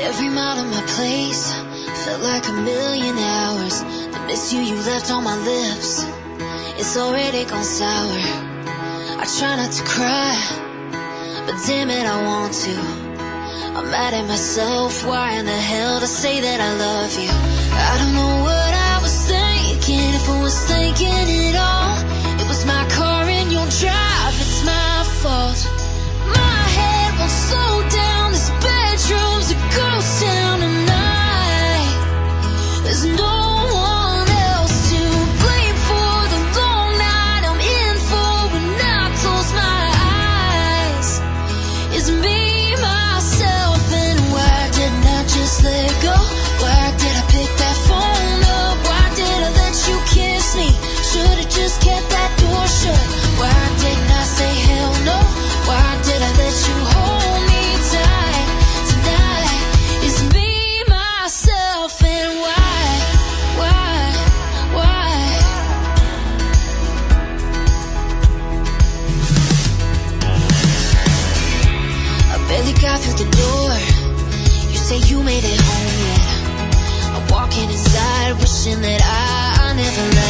Every mile of my place felt like a million hours. The miss you left on my lips, it's already gone sour. I try not to cry, but damn it, I want to. I'm mad at myself, why in the hell to say that I love you? I don't know what I was thinking, if I was thinking it all. It was my car and your drive, it's my fault. My head won't slow down, this bedroom's a ghost town tonight. There's no one else to blame for the long night I'm in for when I close my eyes. It's me, myself, and why didn't I just let go? Why did I pick that phone up? Why did I let you kiss me? Should've just kept that door shut. Why didn't I say hell no? Why did I let you hold me tight tonight? It's me, myself, and why? I barely got through the door. You say you made it home yet. I'm walking inside, wishing that I never left.